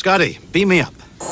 Scotty, beam me up.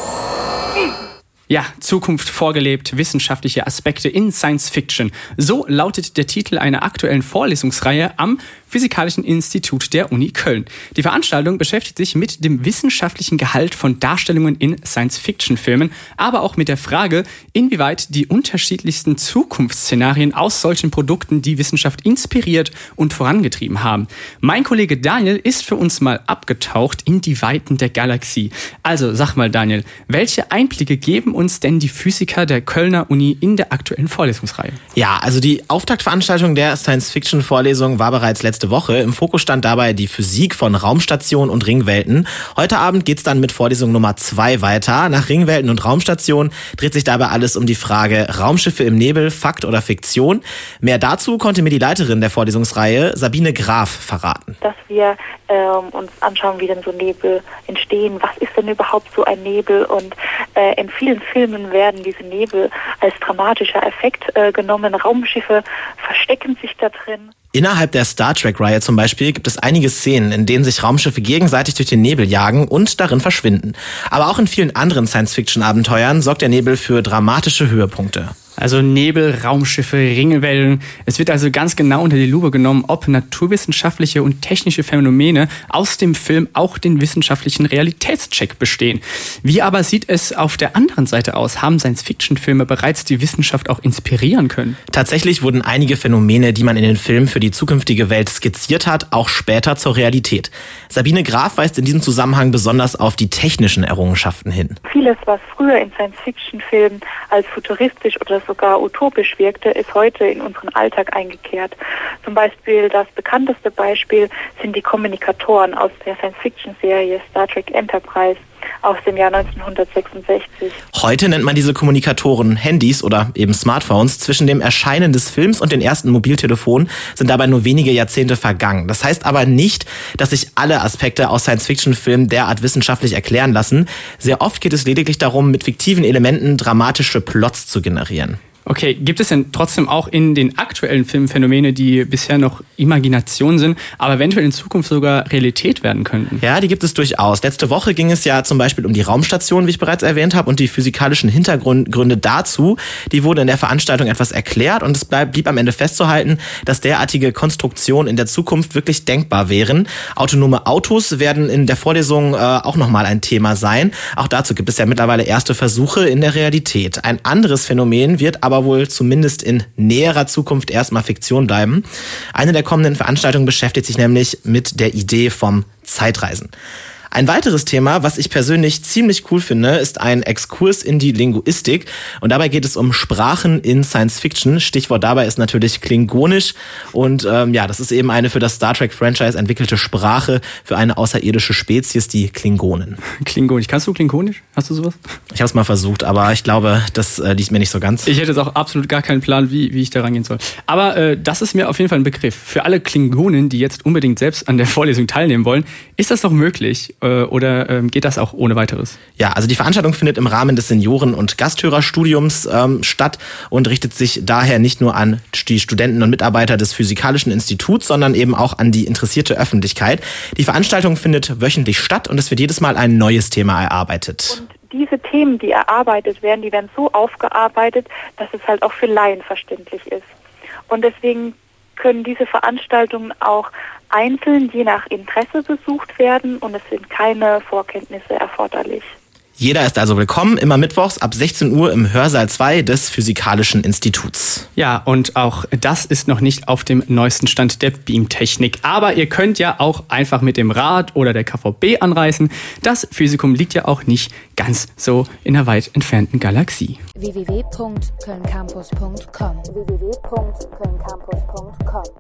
Ja, Zukunft vorgelebt, wissenschaftliche Aspekte in Science Fiction. So lautet der Titel einer aktuellen Vorlesungsreihe am Physikalischen Institut der Uni Köln. Die Veranstaltung beschäftigt sich mit dem wissenschaftlichen Gehalt von Darstellungen in Science-Fiction-Filmen, aber auch mit der Frage, inwieweit die unterschiedlichsten Zukunftsszenarien aus solchen Produkten die Wissenschaft inspiriert und vorangetrieben haben. Mein Kollege Daniel ist für uns mal abgetaucht in die Weiten der Galaxie. Also sag mal Daniel, welche Einblicke geben uns denn die Physiker der Kölner Uni in der aktuellen Vorlesungsreihe? Ja, also die Auftaktveranstaltung der Science-Fiction-Vorlesung war bereits letzte Woche. Im Fokus stand dabei die Physik von Raumstationen und Ringwelten. Heute Abend geht's dann mit Vorlesung Nummer 2 weiter. Nach Ringwelten und Raumstationen dreht sich dabei alles um die Frage Raumschiffe im Nebel, Fakt oder Fiktion. Mehr dazu konnte mir die Leiterin der Vorlesungsreihe, Sabine Graf, verraten. Dass wir uns anschauen, wie denn so Nebel entstehen. Was ist denn überhaupt so ein Nebel? Und in vielen Filmen werden diese Nebel als dramatischer Effekt genommen. Raumschiffe verstecken sich da drin. Innerhalb der Star Trek-Reihe zum Beispiel gibt es einige Szenen, in denen sich Raumschiffe gegenseitig durch den Nebel jagen und darin verschwinden. Aber auch in vielen anderen Science-Fiction-Abenteuern sorgt der Nebel für dramatische Höhepunkte. Also Nebel, Raumschiffe, Ringwellen. Es wird also ganz genau unter die Lupe genommen, ob naturwissenschaftliche und technische Phänomene aus dem Film auch den wissenschaftlichen Realitätscheck bestehen. Wie aber sieht es auf der anderen Seite aus? Haben Science-Fiction-Filme bereits die Wissenschaft auch inspirieren können? Tatsächlich wurden einige Phänomene, die man in den Filmen für die zukünftige Welt skizziert hat, auch später zur Realität. Sabine Graf weist in diesem Zusammenhang besonders auf die technischen Errungenschaften hin. Vieles, was früher in Science-Fiction-Filmen als futuristisch oder sogar utopisch wirkte, ist heute in unseren Alltag eingekehrt. Zum Beispiel das bekannteste Beispiel sind die Kommunikatoren aus der Science-Fiction-Serie Star Trek Enterprise aus dem Jahr 1966. Heute nennt man diese Kommunikatoren Handys oder eben Smartphones. Zwischen dem Erscheinen des Films und den ersten Mobiltelefonen sind dabei nur wenige Jahrzehnte vergangen. Das heißt aber nicht, dass sich alle Aspekte aus Science-Fiction-Filmen derart wissenschaftlich erklären lassen. Sehr oft geht es lediglich darum, mit fiktiven Elementen dramatische Plots zu generieren. Okay, gibt es denn trotzdem auch in den aktuellen Filmen Phänomene, die bisher noch Imagination sind, aber eventuell in Zukunft sogar Realität werden könnten? Ja, die gibt es durchaus. Letzte Woche ging es ja zum Beispiel um die Raumstation, wie ich bereits erwähnt habe, und die physikalischen Hintergründe dazu. Die wurden in der Veranstaltung etwas erklärt und es blieb am Ende festzuhalten, dass derartige Konstruktionen in der Zukunft wirklich denkbar wären. Autonome Autos werden in der Vorlesung auch nochmal ein Thema sein. Auch dazu gibt es ja mittlerweile erste Versuche in der Realität. Ein anderes Phänomen wird aber wohl zumindest in näherer Zukunft erstmal Fiktion bleiben. Eine der kommenden Veranstaltungen beschäftigt sich nämlich mit der Idee vom Zeitreisen. Ein weiteres Thema, was ich persönlich ziemlich cool finde, ist ein Exkurs in die Linguistik. Und dabei geht es um Sprachen in Science Fiction. Stichwort dabei ist natürlich Klingonisch. Und das ist eben eine für das Star Trek-Franchise entwickelte Sprache für eine außerirdische Spezies, die Klingonen. Klingonisch. Kannst du Klingonisch? Hast du sowas? Ich habe es mal versucht, aber ich glaube, das liegt mir nicht so ganz. Ich hätte jetzt auch absolut gar keinen Plan, wie ich da rangehen soll. Aber das ist mir auf jeden Fall ein Begriff. Für alle Klingonen, die jetzt unbedingt selbst an der Vorlesung teilnehmen wollen, ist das doch möglich? Oder geht das auch ohne weiteres? Ja, also die Veranstaltung findet im Rahmen des Senioren- und Gasthörerstudiums statt und richtet sich daher nicht nur an die Studenten und Mitarbeiter des Physikalischen Instituts, sondern eben auch an die interessierte Öffentlichkeit. Die Veranstaltung findet wöchentlich statt und es wird jedes Mal ein neues Thema erarbeitet. Und diese Themen, die erarbeitet werden, die werden so aufgearbeitet, dass es halt auch für Laien verständlich ist. Und deswegen können diese Veranstaltungen auch einzeln je nach Interesse besucht werden und es sind keine Vorkenntnisse erforderlich. Jeder ist also willkommen, immer mittwochs ab 16 Uhr im Hörsaal 2 des Physikalischen Instituts. Ja, und auch das ist noch nicht auf dem neuesten Stand der Beamtechnik. Aber ihr könnt ja auch einfach mit dem Rad oder der KVB anreisen. Das Physikum liegt ja auch nicht ganz so in einer weit entfernten Galaxie. www.kölncampus.com